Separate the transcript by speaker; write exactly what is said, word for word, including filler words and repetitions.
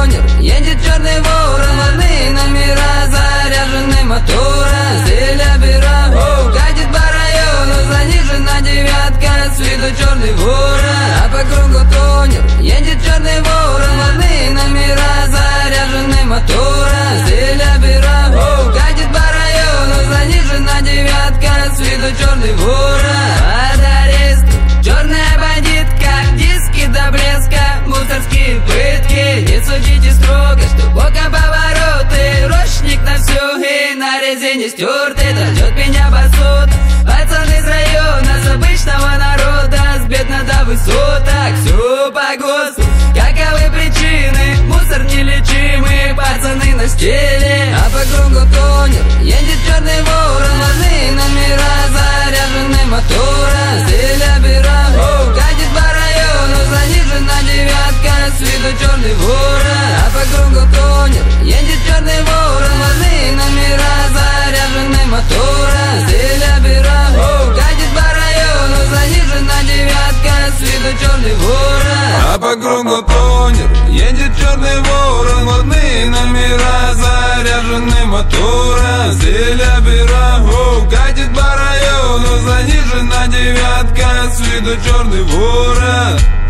Speaker 1: тонер, едет черный ворон, водные номера, заряженный мотором, стиля бера. Оу, катит по району, занижена девятка, с виду черный ворон. А по кругу тонер, едет черный ворон, водные номера, заряженный мотором, стиля бера. Оу, катит по району, занижена девятка, с виду черный ворон. Под черная бандитка, диски до блеска, мусорские пытки. Не судите строго, что боком повороты, ручник на всю и на резине стертый. Дождет меня посуда, пацаны из района, с обычного народа, с бедно до высоток. Всю погоду, каковы причины, мусор нелечимый, пацаны на стиле. А по кругу тонер, едет черный ворон, водные номера, заряженный мотором, стиля бера. Оу, катит по району, занижена девятка, с виду черный ворон. А по кругу тонер, едет черный ворон, водные номера, заряженный мотором, стиля бера. Оу, катит по району, занижена девятка, с виду черный ворон.
Speaker 2: А по кругу тонер, едет черный ворон, водные номера, заряженный мотором, стиля бера. Оу, катит по району, занижена девятка, с виду черный ворон.